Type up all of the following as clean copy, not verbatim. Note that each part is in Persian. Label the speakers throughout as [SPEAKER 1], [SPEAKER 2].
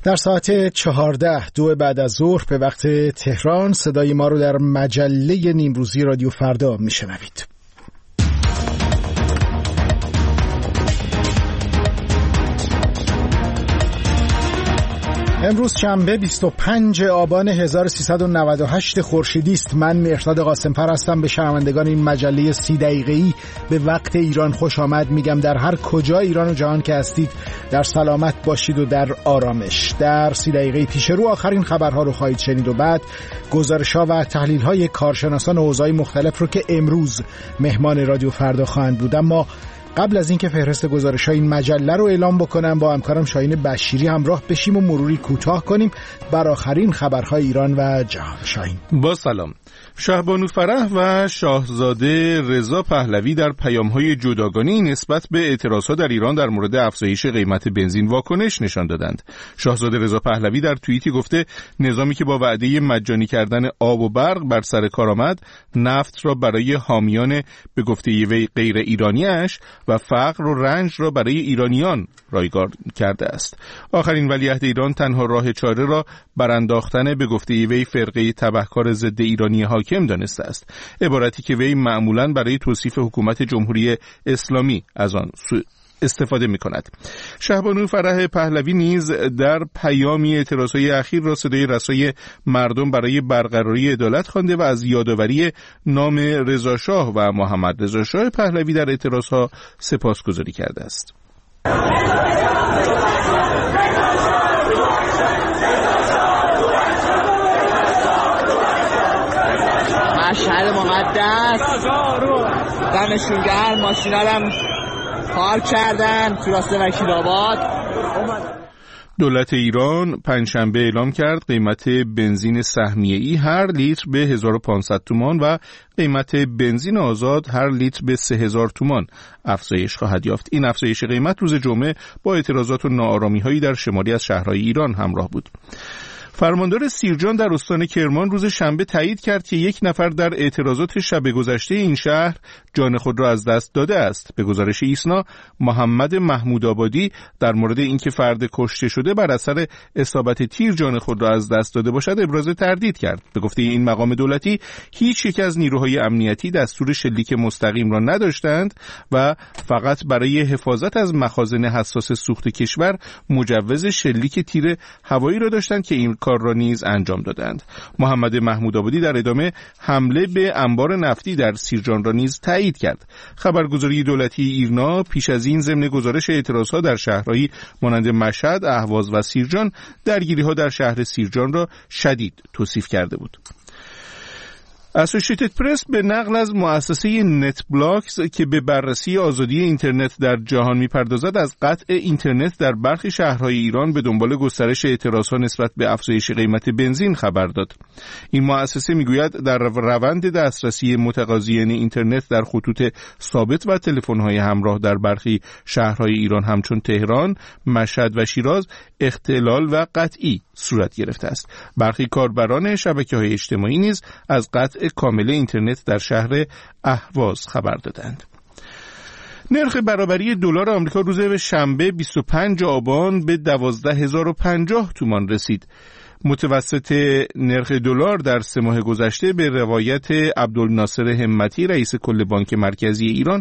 [SPEAKER 1] در ساعت 14:02 بعد از ظهر به وقت تهران صدای ما رو در مجله نیمروزی رادیو فردا میشنوید. امروز شنبه 25 آبان 1398 خورشیدی است. من مهرداد قاسم‌پر هستم. به شنوندگان این مجله 30 دقیقه‌ای به وقت ایران خوش آمد میگم. در هر کجا ایران و جهان که هستید در سلامت باشید و در آرامش. در 30 دقیقه پیش رو آخرین خبرها رو خواهید شنید و بعد گزارش‌ها و تحلیل‌های کارشناسان حوزه‌های مختلف رو که امروز مهمان رادیو فردا خواهند بود. اما قبل از اینکه فهرست گزارش‌های این مجله رو اعلام بکنم با همکارم شاهین بشیری همراه بشیم و مروری کوتاه کنیم بر آخرین خبرهای ایران و جهان. شاهین
[SPEAKER 2] با سلام. شهبانو فرح و شاهزاده رضا پهلوی در پیام‌های جداگانه‌ای نسبت به اعتراضها در ایران در مورد افزایش قیمت بنزین واکنش نشان دادند. شاهزاده رضا پهلوی در توییتی گفته نظامی که با وعده مجانی کردن آب و برق بر سر کار آمد، نفت را برای حامیان به گفته وی غیر ایرانیش و فقر و رنج را برای ایرانیان رایگان کرده است. آخرین ولیعهد ایران تنها راه چاره را برانداختن به گفته وی فرقه تبهکار ضد ایرانی حاکم دانسته است. عبارتی که وی معمولاً برای توصیف حکومت جمهوری اسلامی از آن استفاده می کند. شهبانو فرح پهلوی نیز در پیامی اعتراضهای اخیر را صدای رسای مردم برای برقراری عدالت خوانده و از یادآوری نام رضا شاه و محمد رضا شاه پهلوی در اعتراضها سپاسگزاری کرده است.
[SPEAKER 3] مشهد مقدس دمشون گرم، ماشینا هم پارک کردن تو راست وکیل‌آباد.
[SPEAKER 2] دولت ایران پنجشنبه اعلام کرد قیمت بنزین سهمیه‌ای هر لیتر به 1500 تومان و قیمت بنزین آزاد هر لیتر به 3000 تومان افزایش خواهد یافت. این افزایش قیمت روز جمعه با اعتراضات و ناآرامی‌هایی در شمالی از شهرهای ایران همراه بود. فرماندار سیرجان در استان کرمان روز شنبه تایید کرد که یک نفر در اعتراضات شب گذشته این شهر جان خود را از دست داده است. به گزارش ایسنا، محمد محمود آبادی در مورد اینکه فرد کشته شده بر اثر اصابت تیر جان خود را از دست داده باشد ابراز تردید کرد. به گفته این مقام دولتی هیچ یک از نیروهای امنیتی دستور شلیک مستقیم را نداشتند و فقط برای حفاظت از مخازن حساس سوخت کشور مجوز شلیک تیر هوایی را داشتند که این کار را نیز انجام دادند. محمد محمود آبادی در ادامه حمله به انبار نفتی در سیرجان را نیز تایید کرد. خبرگزاری دولتی ایرنا پیش از این ضمن گزارش اعتراضها در شهرهایی مانند مشهد، اهواز و سیرجان درگیری‌ها در شهر سیرجان را شدید توصیف کرده بود. اسوسییتد پرس به نقل از مؤسسه نت بلاکس که به بررسی آزادی اینترنت در جهان می‌پردازد از قطع اینترنت در برخی شهرهای ایران به دنبال گسترش اعتراضها نسبت به افزایش قیمت بنزین خبر داد. این مؤسسه می‌گوید در روند دسترسی متقاضیان اینترنت در خطوط ثابت و تلفن‌های همراه در برخی شهرهای ایران همچون تهران، مشهد و شیراز اختلال و قطعی صورت گرفته است. برخی کاربران شبکه‌های اجتماعی نیز از قطع کامل اینترنت در شهر اهواز خبر دادند. نرخ برابری دلار آمریکا روز شنبه 25 آبان به 12050 تومان رسید. متوسط نرخ دلار در 3 ماه گذشته به روایت عبدالناصر همتی رئیس کل بانک مرکزی ایران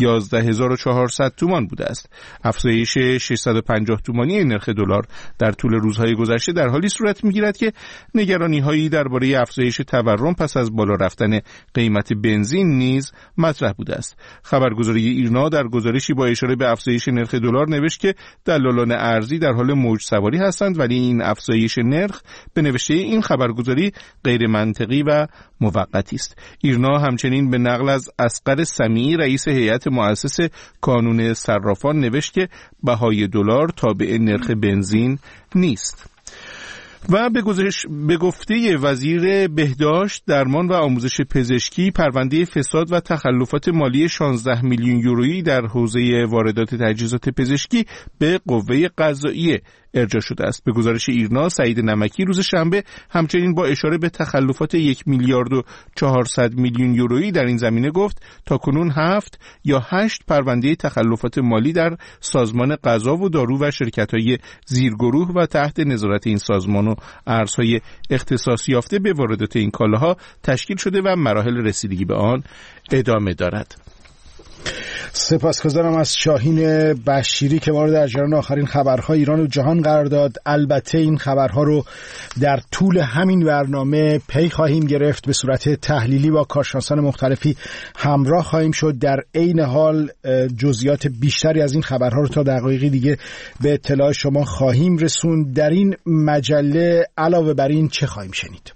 [SPEAKER 2] 11400 تومان بوده است. افزایش 650 تومانی نرخ دلار در طول روزهای گذشته در حالی صورت می‌گیرد که نگرانی‌هایی درباره افزایش تورم پس از بالا رفتن قیمت بنزین نیز مطرح بوده است. خبرگزاری ایرنا در گزارشی با اشاره به افزایش نرخ دلار نوشت که دلالان ارزی در حال موج سواری هستند ولی این افزایش نرخ به نوشته این خبرگزاری غیر منطقی و موقتی است. ایرنا همچنین به نقل از اصغر سمیعی رئیس هیئت مؤسس کانون صرافان نوشت که بهای دلار تابع نرخ بنزین نیست. و به گفته وزیر بهداشت، درمان و آموزش پزشکی، پرونده فساد و تخلفات مالی 16 میلیون یورویی در حوزه واردات تجهیزات پزشکی به قوه قضاییه ارجاع شده است. به گزارش ایرنا، سعید نمکی روز شنبه همچنین با اشاره به تخلفات 1 میلیارد و 400 میلیون یورویی در این زمینه گفت تاکنون 7 یا 8 پرونده تخلفات مالی در سازمان غذا و دارو و شرکت‌های زیرگروه و تحت نظارت این سازمان و ارزهای اختصاص یافته به واردات این کالاها تشکیل شده و مراحل رسیدگی به آن ادامه دارد.
[SPEAKER 1] سپاسگزارم از شاهین بشیری که ما رو در جریان آخرین خبرهای ایران و جهان قرار داد. البته این خبرها رو در طول همین برنامه پی خواهیم گرفت، به صورت تحلیلی با کارشناسان مختلفی همراه خواهیم شد. در عین حال جزئیات بیشتری از این خبرها رو تا دقایقی دیگه به اطلاع شما خواهیم رسوند. در این مجله علاوه بر این چه خواهیم شنید؟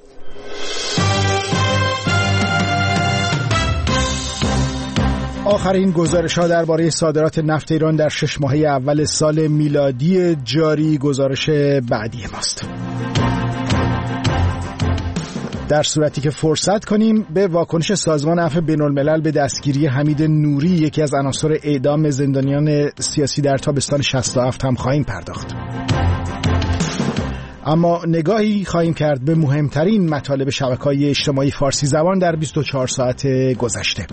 [SPEAKER 1] آخرین گزارش‌ها درباره صادرات نفت ایران در 6 ماهه اول سال میلادی جاری گزارش بعدی ماست. در صورتی که فرصت کنیم به واکنش سازمان عفو بین‌الملل به دستگیری حمید نوری، یکی از عناصر اعدام زندانیان سیاسی در تابستان 67 هم خواهیم پرداخت. اما نگاهی خواهیم کرد به مهمترین مطالب شبکه‌های اجتماعی فارسی زبان در 24 ساعت گذشته.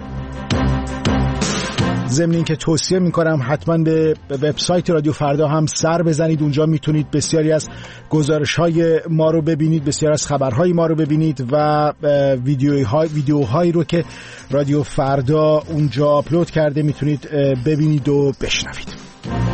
[SPEAKER 1] ضمن این که توصیه میکنم حتما به وبسایت رادیو فردا هم سر بزنید. اونجا میتونید بسیاری از گزارش‌های ما رو ببینید، بسیاری از خبرهای ما رو ببینید و ویدیوهایی رو که رادیو فردا اونجا آپلود کرده میتونید ببینید و بشنوید.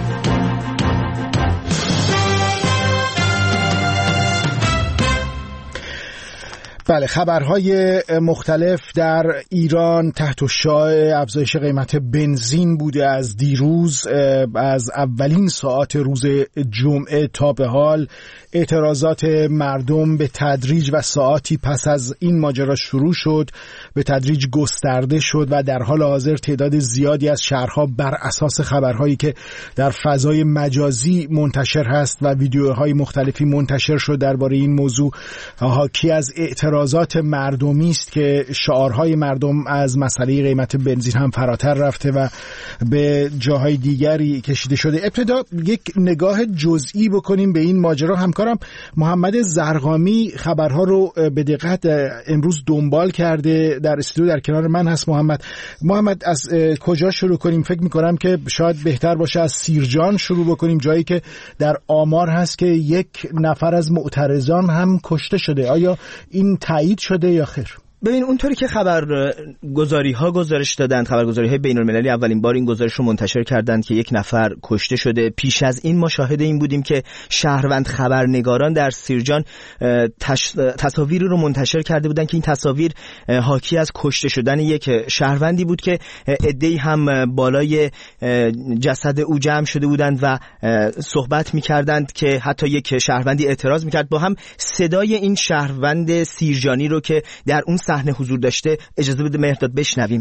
[SPEAKER 1] بله، خبرهای مختلف در ایران تحت شعاع افزایش قیمت بنزین بوده از دیروز. از اولین ساعات روز جمعه تا به حال اعتراضات مردم به تدریج و ساعاتی پس از این ماجرا شروع شد، به تدریج گسترده شد و در حال حاضر تعداد زیادی از شهرها بر اساس خبرهایی که در فضای مجازی منتشر هست و ویدیوهای مختلفی منتشر شد درباره این موضوع حاکی از اعتراضات مردمی است که شعارهای مردم از مسئله قیمت بنزین هم فراتر رفته و به جاهای دیگری کشیده شده. ابتدا یک نگاه جزئی بکنیم به این ماجرا. همکارم محمد زرقامی خبرها رو به دقت امروز دنبال کرده، در استودیو در کنار من هست. محمد از کجا شروع کنیم؟ فکر می‌کنم که شاید بهتر باشه از سیرجان شروع بکنیم، جایی که در آمار هست که 1 نفر از معترضان هم کشته شده. آیا این تایید شده یا خیر؟
[SPEAKER 4] ببین، اونطوری که خبرگزاری‌ها گزارش دادند، خبرگزاری‌های بین‌المللی اولین بار این گزارش رو منتشر کردند که 1 نفر کشته شده. پیش از این ما شاهد این بودیم که شهروند خبرنگاران در سیرجان تصاویری رو منتشر کرده بودند که این تصاویر حاکی از کشته شدن یک شهروندی بود که عده‌ای هم بالای جسد او جمع شده بودند و صحبت می‌کردند که حتی یک شهروندی اعتراض می‌کرد. با هم صدای این شهروند سیرجانی رو که در اون صحنه حضور داشته اجازه بده مهرداد بشنویم.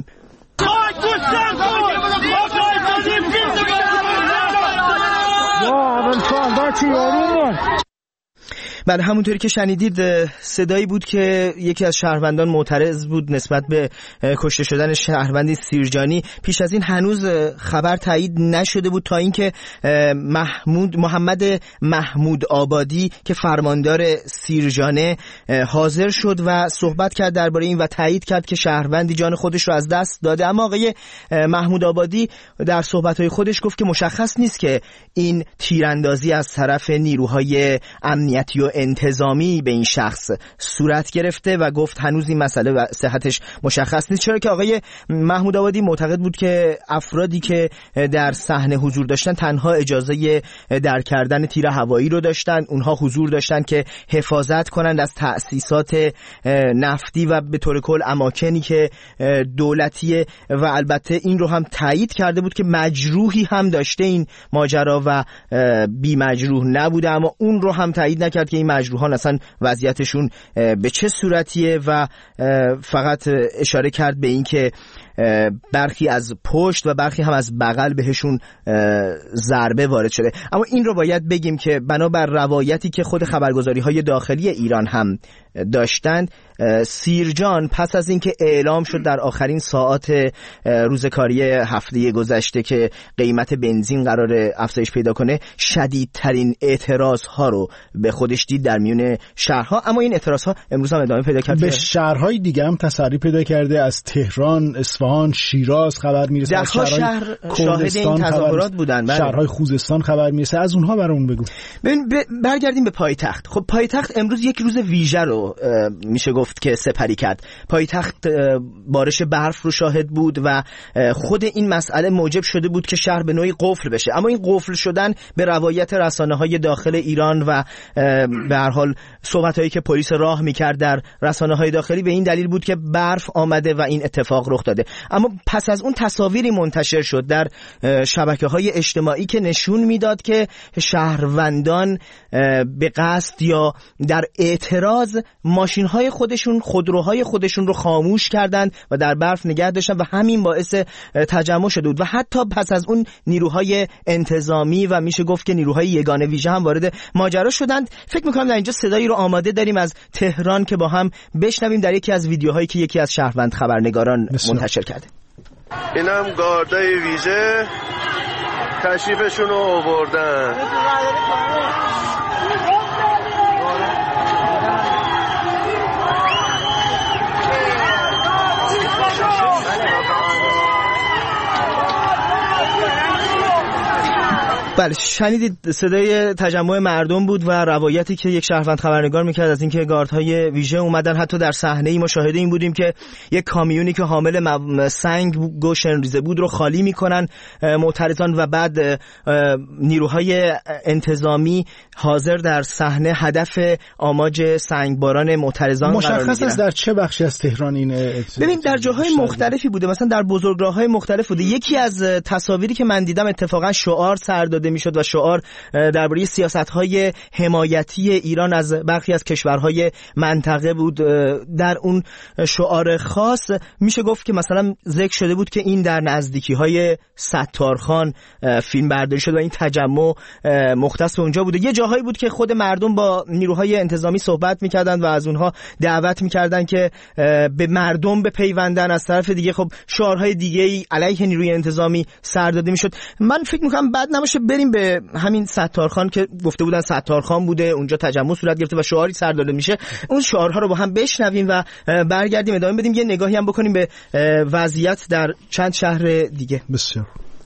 [SPEAKER 4] بعد همونطوری که شنیدید صدایی بود که یکی از شهروندان معترض بود نسبت به کشته شدن شهروندی سیرجانی. پیش از این هنوز خبر تایید نشده بود تا اینکه محمد محمود آبادی که فرماندار سیرجانه حاضر شد و صحبت کرد درباره این و تایید کرد که شهروندی جان خودش رو از دست داده. اما آقای محمود آبادی در صحبت‌های خودش گفت که مشخص نیست که این تیراندازی از طرف نیروهای امنیتی و انتظامی به این شخص صورت گرفته و گفت هنوز این مسئله و صحتش مشخص نیست، چرا که آقای محمود آبادی معتقد بود که افرادی که در صحنه حضور داشتن تنها اجازه در کردن تیر هوایی رو داشتن. اونها حضور داشتن که حفاظت کنند از تأسیسات نفتی و به طور کل اماکنی که دولتیه و البته این رو هم تایید کرده بود که مجروحی هم داشته این ماجرا و بی مجروح نبوده، اما اون رو هم تایید نکرد که این این مجروحان اصلا وضعیتشون به چه صورتیه و فقط اشاره کرد به این که برخی از پشت و برخی هم از بغل بهشون ضربه وارد شده. اما این رو باید بگیم که بنابر روایتی که خود خبرگزاری‌های داخلی ایران هم داشتند، سیرجان پس از اینکه اعلام شد در آخرین ساعات روزکاری هفته گذشته که قیمت بنزین قرار افزایش پیدا کنه، شدیدترین اعتراض‌ها رو به خودش دید در میون شهرها. اما این اعتراض‌ها امروز هم ادامه پیدا کرد،
[SPEAKER 1] به شهرهای دیگه هم تسری پیدا کرده. از تهران، اصفهان، شیراز خبر میرسه، از
[SPEAKER 4] شهر شاهد این تظاهرات بودن،
[SPEAKER 1] شهرهای خوزستان خبر میرسه. از اونها برامون بگو.
[SPEAKER 4] برگردیم به پایتخت. خب پایتخت امروز یک روز ویژه رو میشه گفت که سپری کرد. پایتخت بارش برف رو شاهد بود و خود این مسئله موجب شده بود که شهر به نوعی قفل بشه. اما این قفل شدن به روایت رسانه‌های داخل ایران و به هر حال صحبتایی که پلیس راه میکرد در رسانه‌های داخلی به این دلیل بود که برف آمده و این اتفاق رخ داده. اما پس از اون تصاویری منتشر شد در شبکه‌های اجتماعی که نشون میداد که شهروندان به قصد یا در اعتراض ماشین‌های خودشون، خودروهای خودشون رو خاموش کردند و در برف نگه داشتن و همین باعث تجمع شده بود. و حتی پس از اون نیروهای انتظامی و میشه گفت که نیروهای یگانه ویژه هم وارد ماجرا شدند. فکر می‌کنم در اینجا صدایی رو آماده داریم از تهران که با هم بشنویم در یکی از ویدیوهایی که یکی از شهروند خبرنگاران منتشر کرده.
[SPEAKER 5] اینم گاردای ویژه تشریفشون رو آوردن.
[SPEAKER 4] بله، شنیدید صدای تجمع مردم بود و روایتی که یک شهروند خبرنگار میکرد از اینکه گاردهای ویژه اومدن. حتی در صحنه‌ای ما شاهد این بودیم که یک کامیونی که حامل سنگ و شنریزه بود رو خالی میکنن معترضان و بعد نیروهای انتظامی حاضر در صحنه هدف آماج سنگباران معترضان قرار میگیرن.
[SPEAKER 1] مشخص است در چه بخشی از تهران این
[SPEAKER 4] ببین در جاهای مختلفی بوده، مثلا در بزرگراه‌های مختلف بوده. یکی از تصاویری که من دیدم اتفاقا شعار سر داده میشد و شعار درباره سیاست‌های حمایتی ایران از برخی از کشورهای منطقه بود. در اون شعار خاص میشه گفت که مثلا ذکر شده بود که این در نزدیکی‌های ستارخان فیلم برداری شد و این تجمع مختص به اونجا بوده. یه جاهایی بود که خود مردم با نیروهای انتظامی صحبت می‌کردن و از اونها دعوت می‌کردن که به مردم بپیوندن. از طرف دیگه خب شعارهای دیگه‌ای علیه نیروی انتظامی سر داده میشد. من فکر می‌کنم بعد نباشه بریم به همین ستارخان که گفته بودن ستارخان بوده، اونجا تجمع صورت گرفته و شعاری سر داده میشه. اون شعارها رو با هم بشنویم و برگردیم ادامه بدیم، یه نگاهی هم بکنیم به وضعیت در چند شهر دیگه.
[SPEAKER 1] بسیار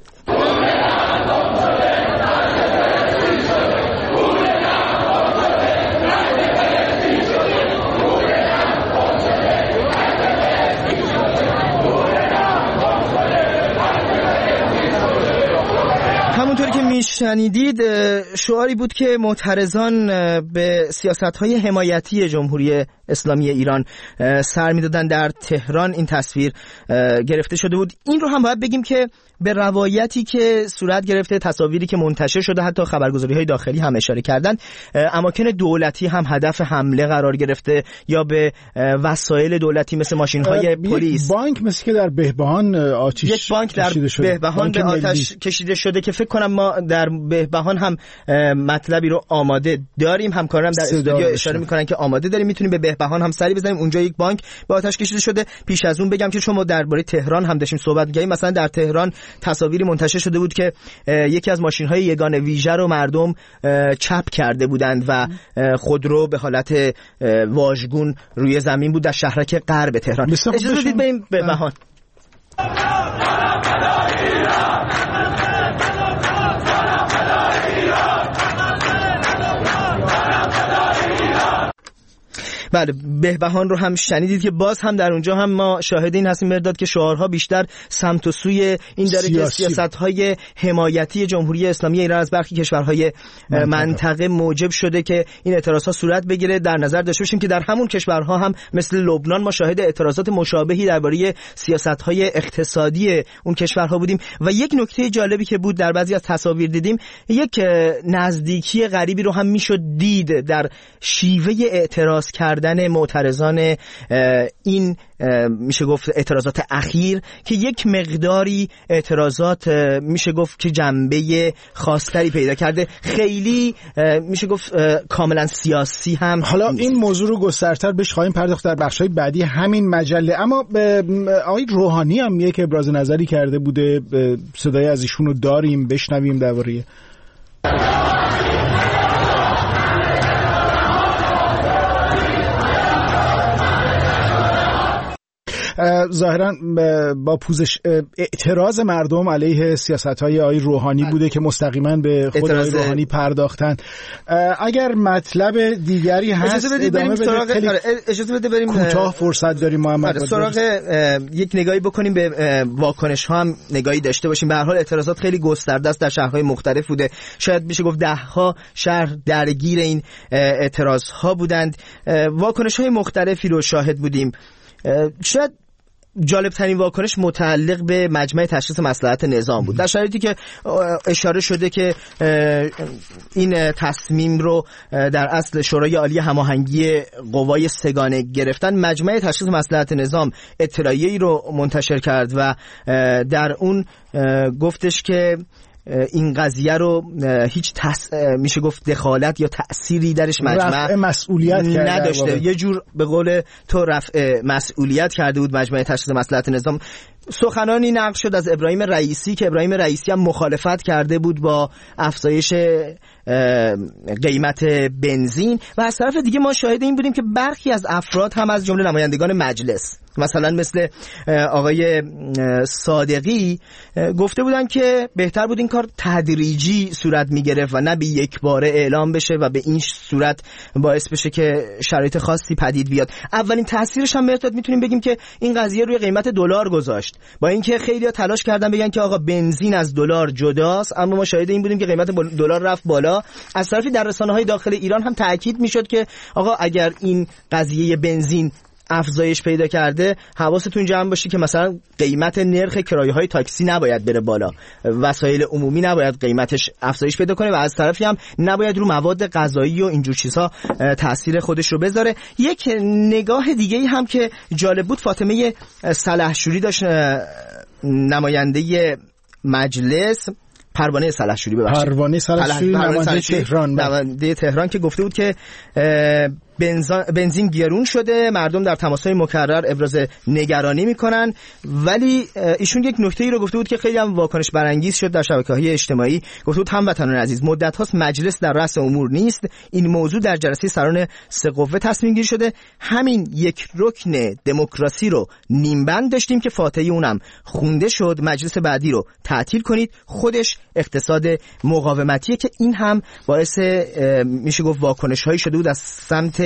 [SPEAKER 4] همونطوری که میشنیدید شعاری بود که معترضان به سیاست‌های حمایتی جمهوری اسلامی ایران سر میدادن. در تهران این تصویر گرفته شده بود. این رو هم باید بگیم که به روایتی که صورت گرفته، تصاویری که منتشر شده، حتی خبرگزاری‌های داخلی هم اشاره کردن، اماکن دولتی هم هدف حمله قرار گرفته یا به وسایل دولتی مثل ماشین‌های پلیس.
[SPEAKER 1] بانک مثل که در بهبهان آتش
[SPEAKER 4] یک بانک در بهبهان به آتش کشیده شده که فکر کنم ما در بهبهان هم مطلبی رو آماده داریم. همکارم در استودیو اشاره میکنن که آماده داریم، میتونیم به بهبهان هم سری بزنیم. اونجا یک بانک به آتش کشیده شده. پیش از اون بگم که شما درباره تهران هم داشتیم صحبت می‌کردیم. مثلا در تهران تصاویری منتشر شده بود که یکی از ماشین‌های یگانه ویژه رو مردم چپ کرده بودند و خودرو به حالت واژگون روی زمین بود در شهرک غرب تهران. اجازه بدید بریم بهبهان. بله، بهبهان رو هم شنیدید که باز هم در اونجا هم ما شاهد این هستیم مرداد که شعارها بیشتر سمت و سوی این داره که سیاست‌های حمایتی جمهوری اسلامی ایران از برخی کشورهای منطقه موجب شده که این اعتراضات صورت بگیره. در نظر داشته باشیم که در همون کشورها هم مثل لبنان ما شاهد اعتراضات مشابهی درباره سیاست‌های اقتصادی اون کشورها بودیم. و یک نکته جالبی که بود در بعضی از تصاویر دیدیم، یک نزدیکی غریبی رو هم میشد دید در شیوه اعتراض کردن معترضان این میشه گفت اعتراضات اخیر، که یک مقداری اعتراضات میشه گفت که جنبه خاصتری پیدا کرده، خیلی میشه گفت کاملا سیاسی هم.
[SPEAKER 1] حالا این موضوع رو گسترتر بهش خواهیم پرداخت در بخش‌های بعدی همین مجله. اما آقای روحانی هم یک ابراز نظری کرده بوده، صدای از ایشون رو داریم، بشنویم درباره. ظاهرا با پوزش اعتراض مردم علیه سیاست‌های آقای روحانی بوده که مستقیما به خود آقای روحانی پرداختند. اگر مطلب دیگری هست ادامه بده.
[SPEAKER 4] اجازه بده بریم
[SPEAKER 1] کوتاه فرصت داریم محمد.
[SPEAKER 4] سراغ یک نگاهی بکنیم به واکنش ها، هم نگاهی داشته باشیم. به هر حال اعتراضات خیلی گسترده است، در شهرهای مختلف بوده، شاید میشه گفت 10 شهر درگیر این اعتراض ها بودند. واکنش های مختلفی رو شاهد بودیم. شاید جالب ترین واکنش متعلق به مجمع تشخیص مصلحت نظام بود، در شرایطی که اشاره شده که این تصمیم رو در اصل شورای عالی هماهنگی قوای سگانه گرفتن. مجمع تشخیص مصلحت نظام اطلاعیه‌ای رو منتشر کرد و در اون گفتش که این قضیه رو هیچ میشه گفت دخالت یا تأثیری درش مجمع
[SPEAKER 1] رفع مسئولیت
[SPEAKER 4] نداشته. یه جور به قول تو رفع مسئولیت کرده بود مجمع تشخیص مصلحت نظام. سخنانی نقل شد از ابراهیم رئیسی که ابراهیم رئیسی هم مخالفت کرده بود با افزایش قیمت بنزین، و از طرف دیگه ما شاهد این بودیم که برخی از افراد هم از جمله نمایندگان مجلس، مثلا مثل آقای صادقی، گفته بودن که بهتر بود این کار تدریجی صورت میگرفت و نه به یک باره اعلام بشه و به این صورت باعث بشه که شرایط خاصی پدید بیاد. اولین تاثیرش هم میتونیم بگیم که این قضیه روی قیمت دلار گذاشت، با اینکه خیلی‌ها تلاش کردن بگن که آقا بنزین از دلار جداست، اما ما شاهد این بودیم که قیمت دلار رفت بالا. از طرفی در رسانه‌های داخل ایران هم تاکید میشد که آقا اگر این قضیه بنزین افزایش پیدا کرده، حواستون جمع باشه که مثلا قیمت نرخ کرایه‌های تاکسی نباید بره بالا، وسایل عمومی نباید قیمتش افزایش پیدا کنه، و از طرفی هم نباید رو مواد غذایی و اینجور چیزها تاثیر خودش رو بذاره. یک نگاه دیگه‌ای هم که جالب بود، فاطمه سلحشوری داشت، نماینده مجلس، پروانه سلحشوری نماینده تهران که گفته بود که بنزین گرون شده، مردم در تماس‌های مکرر ابراز نگرانی میکنن، ولی ایشون یک نکته‌ای رو گفته بود که خیلی هم واکنش برانگیز شد در شبکه‌های اجتماعی. گفته بود هموطنان عزیز، مدت هاست مجلس در رأس امور نیست، این موضوع در جلسه سران سه قوه تصمیم گیری شده، همین یک رکن دموکراسی رو نیمبند داشتیم که فاتحه اونم خونده شد، مجلس بعدی رو تعطیل کنید. خودش اقتصاد مقاومتیه که این هم باعث میشه گفت واکنش‌هایی شده بود از سمت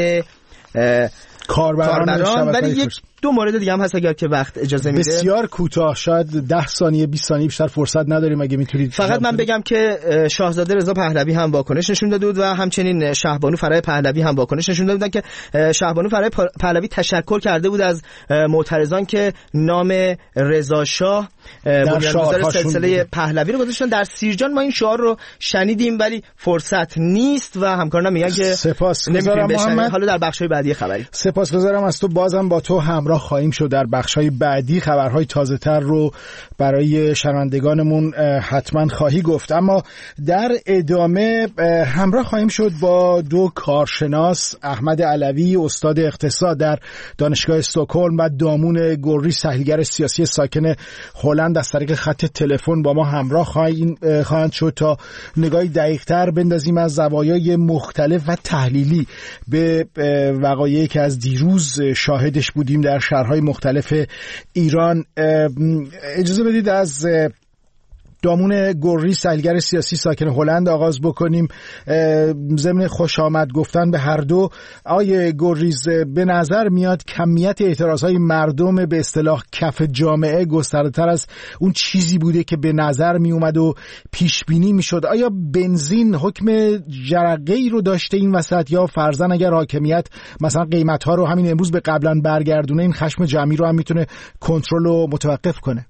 [SPEAKER 4] کاربران. ولی یک دو مورد دیگه هم هست اگر که وقت اجازه میده.
[SPEAKER 1] بسیار کوتاه، شاید 10 ثانیه 20 ثانیه بیشتر فرصت نداریم، اگه میتونید.
[SPEAKER 4] فقط من بگم که شاهزاده رضا پهلوی هم واکنش نشون داده بود و همچنین شهبانو فرای پهلوی هم واکنش نشون داده بودن که شهبانو فرای پهلوی تشکر کرده بود از معترضان که نام رضا شاه بنیانگذار سلسله پهلوی رو گذاشتن در سیرجان. ما این شعار رو شنیدیم ولی فرصت نیست و همکارانم میگن که
[SPEAKER 1] سپاسگزارم محمد.
[SPEAKER 4] حالا در بخش‌های بعدی خبری.
[SPEAKER 1] سپاسگزارم از تو، بازم با تو همراه خواهیم شد در بخش‌های بعدی. خبرهای تازه‌تر رو برای شنوندگانمون حتما خواهی گفت، اما در ادامه همراه خواهیم شد با دو کارشناس، احمد علوی استاد اقتصاد در دانشگاه استکهلم و دامون گوریش تحلیلگر سیاسی ساکن هلند از طریق خط تلفن با ما همراه خواهند شد تا نگاهی دقیق‌تر بندازیم از زوایای مختلف و تحلیلی به وقایعی که از دیروز شاهدش بودیم در شهرهای مختلف ایران. اجازه بدید از دامون گوریز سیلگر سیاسی ساکن هلند آغاز بکنیم. ضمن خوش آمد گفتن به هر دو، آقای گوریز به نظر میاد کمیت اعتراضهای مردم به اصطلاح کف جامعه گسترده‌تر از اون چیزی بوده که به نظر می اومد و پیش بینی میشد. آیا بنزین حکم جرقه‌ای رو داشته این وسط، یا فرضاً اگر حاکمیت مثلا قیمت‌ها رو همین امروز به قبلا برگردونه این خشم جمعی رو هم میتونه کنترل و متوقف کنه؟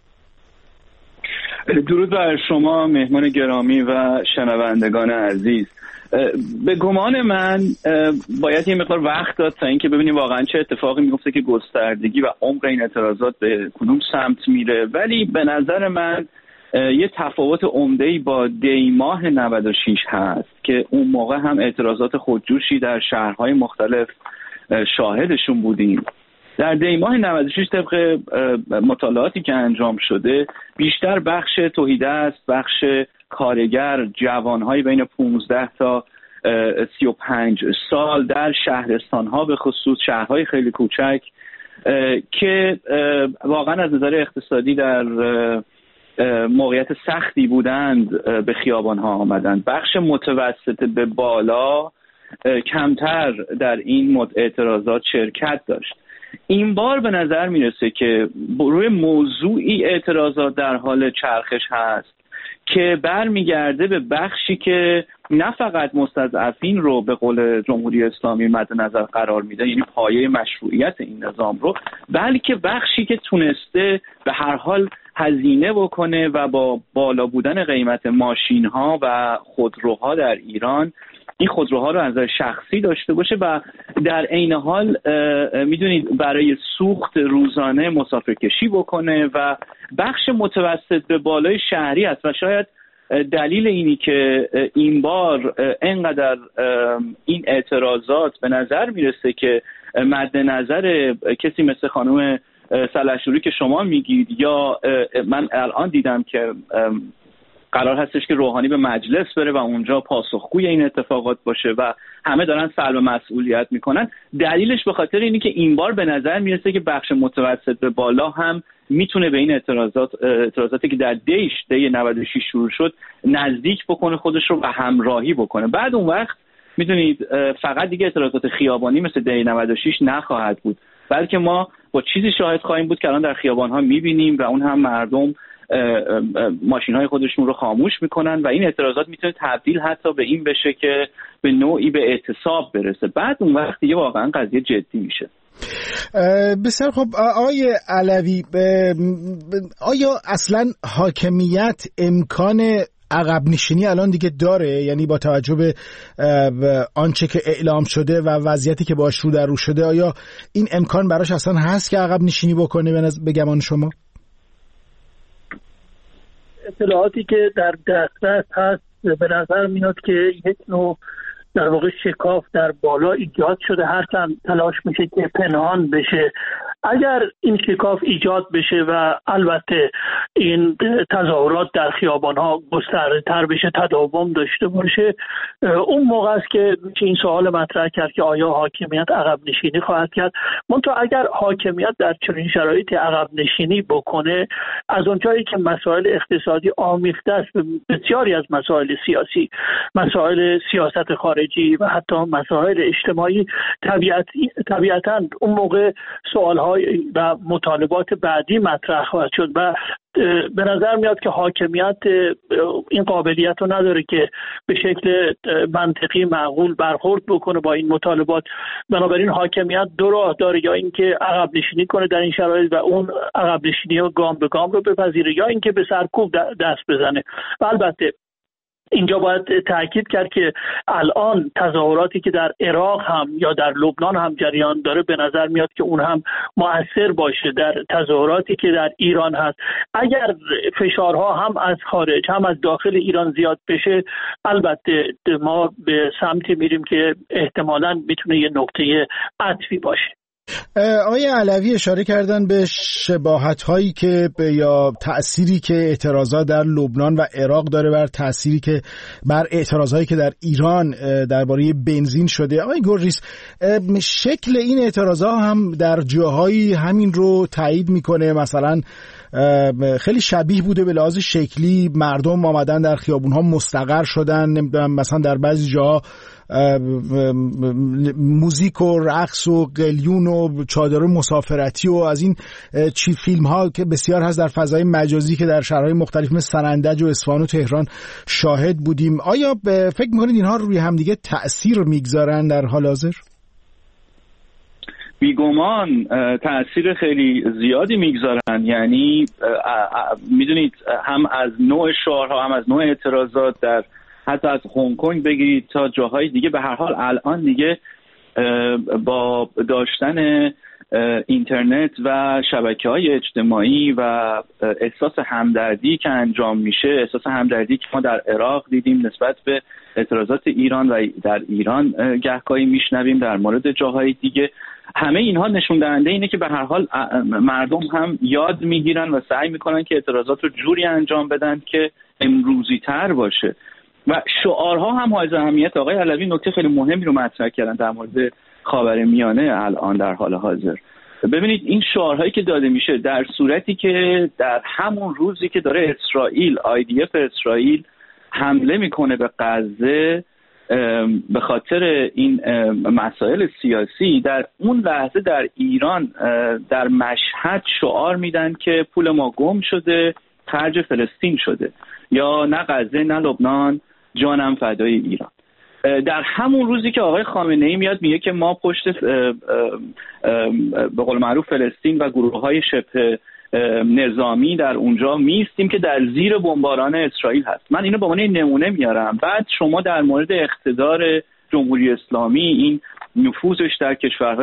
[SPEAKER 6] درود بر شما مهمان گرامی و شنوندگان عزیز. به گمان من باید یه مقدار وقت داد تا اینکه ببینیم واقعا چه اتفاقی میفته که گستردگی و عمق این اعتراضات به کدوم سمت میره، ولی به نظر من یه تفاوت عمده‌ای با دیماه 96 هست که اون موقع هم اعتراضات خودجوشی در شهرهای مختلف شاهدشون بودیم. در دیماه 96 طبق مطالعاتی که انجام شده بیشتر بخش توحیدست، بخش کارگر، جوانهای بین 15 تا 35 سال در شهرستانها، به خصوص شهرهای خیلی کوچک که واقعا از نظر اقتصادی در موقعیت سختی بودند به خیابانها آمدند. بخش متوسط به بالا کمتر در این اعتراضات شرکت داشت. این بار به نظر میرسه که روی موضوعی اعتراضات در حال چرخش هست که برمیگرده به بخشی که نه فقط مستضعفین رو به قول جمهوری اسلامی مد نظر قرار میده، یعنی پایه مشروعیت این نظام رو، بلکه بخشی که تونسته به هر حال هزینه بکنه و با بالا بودن قیمت ماشین ها و خودروها در ایران این خودروها رو از نظر شخصی داشته باشه و در عین حال میدونید برای سوخت روزانه مسافرکشی بکنه و بخش متوسط به بالای شهری است. و شاید دلیل اینی که این بار اینقدر این اعتراضات به نظر میرسه که مد نظر کسی مثل خانم سلحشوری که شما میگید، یا من الان دیدم که قرار هستش که روحانی به مجلس بره و اونجا پاسخگوی این اتفاقات باشه و همه دارن سلب مسئولیت میکنن، دلیلش به خاطر اینی که این بار به نظر میرسه که بخش متوسط به بالا هم میتونه به این اعتراضاتی که در دی 96 شروع شد نزدیک بکنه خودش رو و همراهی بکنه. بعد اون وقت میدونید فقط دیگه اعتراضات خیابانی مثل دی 96 نخواهد بود، بلکه ما با چیزی شاهد خواهیم بود که الان در خیابان‌ها می‌بینیم و اون هم مردم ماشین‌های خودشون رو خاموش میکنن و این اعتراضات میتونه تبدیل حتی به این بشه که به نوعی به اعتصاب برسه. بعد اون وقت دیگه واقعا قضیه جدی میشه.
[SPEAKER 1] بسیار خب آقای علوی، آیا اصلا حاکمیت امکان عقب نشینی الان دیگه داره؟ یعنی با توجه به آنچه که اعلام شده و وضعیتی که باش رو در رو شده، آیا این امکان براش اصلا هست که عقب نشینی بکنه به گمان شما؟
[SPEAKER 7] اطلاعاتی که در دسترس هست به نظر میاد که یک نوع در واقع شکاف در بالا ایجاد شده، هرچند تلاش میشه که پنهان بشه. اگر این شکاف ایجاد بشه و البته این تظاهرات در خیابان‌ها گسترده‌تر بشه، تداوم داشته باشه، اون موقع است که میشه این سوال مطرح کرد که آیا حاکمیت عقب نشینی خواهد کرد. منتها اگر حاکمیت در چنین شرایطی عقب نشینی بکنه، از اونجایی که مسائل اقتصادی آمیخته است به بسیاری از مسائل سیاسی، مسائل سیاست خارجی و حتی مسائل اجتماعی، طبیعتاً اون موقع سوال‌های و مطالبات بعدی مطرح خواهد شد و به نظر میاد که حاکمیت این قابلیت رو نداره که به شکل منطقی معقول برخورد بکنه با این مطالبات. بنابراین حاکمیت دو راه داره، یا اینکه عقب نشینی کنه در این شرایط و اون عقب نشینی رو گام به گام رو بپذیره، یا اینکه به سرکوب دست بزنه. و البته اینجا باید تاکید کرد که الان تظاهراتی که در عراق هم یا در لبنان هم جریان داره به نظر میاد که اون هم مؤثر باشه در تظاهراتی که در ایران هست. اگر فشارها هم از خارج هم از داخل ایران زیاد بشه، البته ما به سمتی میریم که احتمالاً میتونه یه نقطه عطفی باشه.
[SPEAKER 1] آقای علوی اشاره کردن به شباهت‌هایی که یا تأثیری که اعتراضات در لبنان و عراق داره بر تأثیری که بر اعتراضایی که در ایران درباره بنزین شده. آقای گرجیس، شکل این اعتراضات هم در جاهایی همین رو تایید میکنه. مثلا خیلی شبیه بوده به لحاظ شکلی، مردم آمدن در خیابون‌ها مستقر شدن، نمیدونم مثلا در بعضی جاها موزیک و رقص و قلیون و چادر مسافرتی و از این فیلم ها که بسیار هست در فضای مجازی که در شهرهای مختلف مثل سنندج و اصفهان و تهران شاهد بودیم. آیا فکر میکنید اینها روی همدیگه تأثیر میگذارن در حال حاضر؟
[SPEAKER 6] بیگمان تأثیر خیلی زیادی میگذارن. یعنی میدونید هم از نوع شعارها هم از نوع اعتراضات، در حتی از هنگ کنگ بگیرید تا جاهای دیگه، به هر حال الان دیگه با داشتن اینترنت و شبکه‌های اجتماعی و احساس همدردی که انجام میشه، احساس همدردی که ما در عراق دیدیم نسبت به اعتراضات ایران و در ایران گهگاهی میشنویم در مورد جاهای دیگه، همه اینها نشون دهنده اینه که به هر حال مردم هم یاد میگیرن و سعی میکنن که اعتراضات رو جوری انجام بدن که امروزی تر باشه. و شعارها هم حائز اهمیت. آقای علوی نکته خیلی مهمی رو مطرح کردن در مورد خاورمیانه الان در حال حاضر. ببینید این شعارهایی که داده میشه در صورتی که در همون روزی که داره اسرائیل، IDF اسرائیل حمله میکنه به غزه به خاطر این مسائل سیاسی، در اون لحظه در ایران در مشهد شعار میدن که پول ما گم شده، خرج فلسطین شده، یا نه غزه نه لبنان، جانم فدای ایران. در همون روزی که آقای خامنه‌ای میاد میگه که ما پشت به قول معروف فلسطین و گروه‌های شبه نظامی در اونجا میستیم که در زیر بمباران اسرائیل هست. من اینو به عنوان نمونه میارم. بعد شما در مورد اقتدار جمهوری اسلامی، این نفوذش در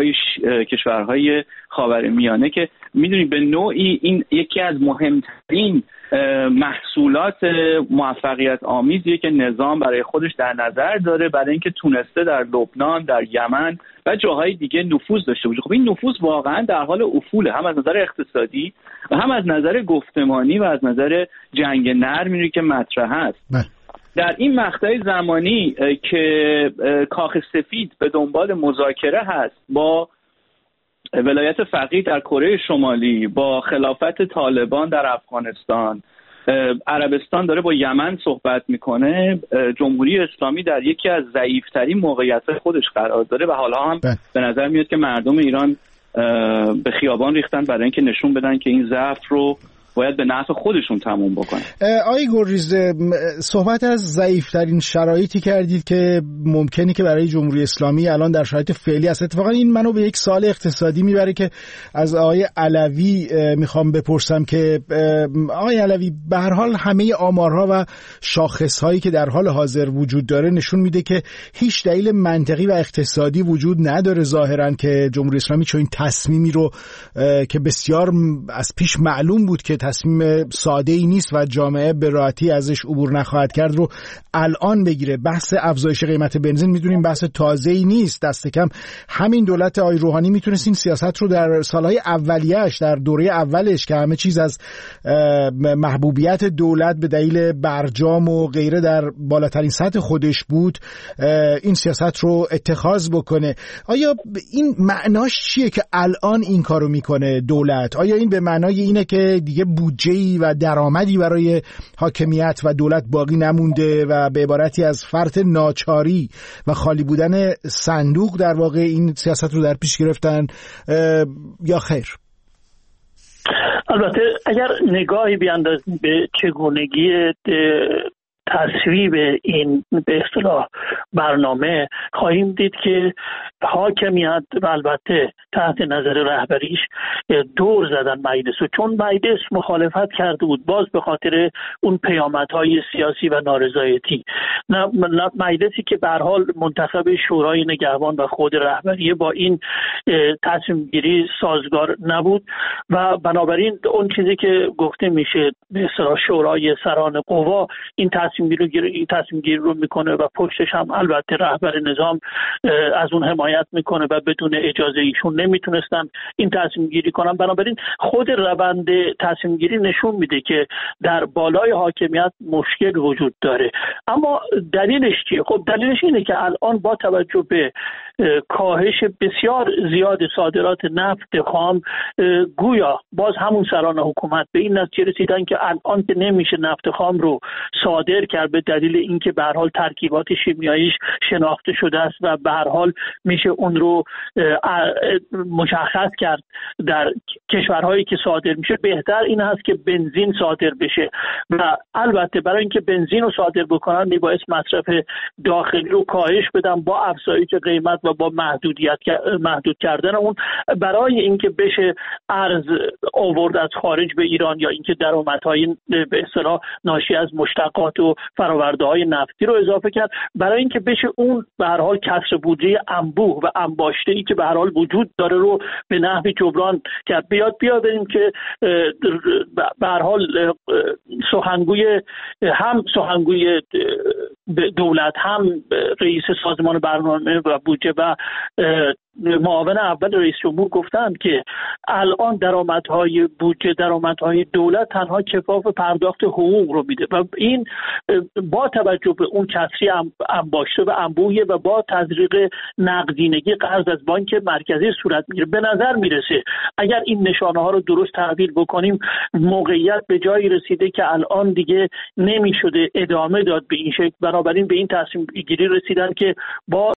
[SPEAKER 6] کشورهای خاورمیانه که میدونید به نوعی این یکی از مهمترین محصولات موفقیت آمیزیه که نظام برای خودش در نظر داره، برای اینکه تونسته در لبنان، در یمن و جاهای دیگه نفوذ داشته باشه. خب این نفوذ واقعا در حال افوله، هم از نظر اقتصادی و هم از نظر گفتمانی و از نظر جنگ نرمی که مطرح هست. در این مقطع زمانی که کاخ سفید به دنبال مذاکره هست با ولایت فقیه در کره شمالی، با خلافت طالبان در افغانستان، عربستان داره با یمن صحبت میکنه، جمهوری اسلامی در یکی از ضعیفترین موقعیت خودش قرار داره و حالا هم به نظر میاد که مردم ایران به خیابان ریختن برای اینکه نشون بدن که این ضعف رو باید به نفع خودشون تموم بکنه.
[SPEAKER 1] آقای گرجیز، صحبت از ضعیفترین شرایطی کردید که ممکنه که برای جمهوری اسلامی الان در شرایط فعلی است. اتفاقا این منو به یک سوال اقتصادی میبره که از آقای علوی میخوام بپرسم که آقای علوی، به هر حال همه آمارها و شاخصهایی که در حال حاضر وجود داره نشون میده که هیچ دلیل منطقی و اقتصادی وجود نداره ظاهرا که جمهوری اسلامی چون این تصمیمی رو که بسیار از پیش معلوم بود که تصمیم ساده‌ای نیست و جامعه به راحتی ازش عبور نخواهد کرد رو الان بگیره. بحث افزایش قیمت بنزین میدونیم بحث تازه‌ای نیست. دست کم همین دولت آقای روحانی میتونست این سیاست رو در سالهای اولیه‌اش، در دوره اولش که همه چیز از محبوبیت دولت به دلیل برجام و غیره در بالاترین سطح خودش بود، این سیاست رو اتخاذ بکنه. آیا این معناش چیه که الان این کارو میکنه دولت؟ آیا این به معنای اینه که دیگه بودجه‌ای و درآمدی برای حاکمیت و دولت باقی نمونده و به عبارتی از فرط ناچاری و خالی بودن صندوق در واقع این سیاست رو در پیش گرفتن یا خیر؟
[SPEAKER 7] البته اگر نگاهی بیاندازیم به چگونگی تصویب این به اصطلاح برنامه، خواهیم دید که حاکمیت و البته تحت نظر رهبریش دور زدن مجلس و چون مجلس مخالفت کرده بود باز به خاطر اون پیامدهای سیاسی و نارضایتی، نه مجلسی که به هر حال منتخب شورای نگهبان و خود رهبری با این تصمیم گیری سازگار نبود و بنابراین اون چیزی که گفته میشه به اصطلاح شورای سران قوا این تصمیم گیری رو میکنه و پشتش هم البته رهبر نظام از اون حمایت میکنه و بدون اجازه ایشون نمیتونستن این تصمیم گیری کنن. بنابراین خود روند تصمیم گیری نشون میده که در بالای حاکمیت مشکل وجود داره. اما دلیلش چیه؟ خب دلیلش اینه که الان با توجه به کاهش بسیار زیاد صادرات نفت خام گویا باز همون سران حکومت به این نتیجه رسیدن که الان که نمیشه نفت خام رو صادر کرد به دلیل اینکه به هر حال ترکیبات شیمیاییش شناخته شده است و به هر حال میشه اون رو مشخص کرد در کشورهایی که صادر میشه، بهتر این هست که بنزین صادر بشه و البته برای اینکه بنزین رو صادر بکنن میبایست مصرف داخلی رو کاهش بدن با افزایش قیمت و با محدود کردن اون، برای اینکه بشه ارز آورد از خارج به ایران یا اینکه درآمدهای به اصطلاح ناشی از مشتقات و فرآورده‌های نفتی رو اضافه کرد، برای اینکه بشه اون به هر حال کسر بودجه انبوه و انباشته‌ای که به هر حال وجود داره رو به نحوی جبران کرد. بیادیم که به هر حال سخنگوی دولت هم رئیس سازمان برنامه و بودجه و معاون اول رئیس جمهور گفتند که الان درآمدهای بودجه، درآمدهای دولت تنها کفاف پرداخت حقوق رو میده و این با توجه به اون کسری انباشته و انبوهی و با تزریق نقدینگی قرض از بانک مرکزی صورت میگیره. به نظر میرسه اگر این نشانه ها رو درست تحویل بکنیم موقعیت به جایی رسیده که الان دیگه نمیشده ادامه داد به این شکل. بنابراین به این تصمیم گیری رسیدن که با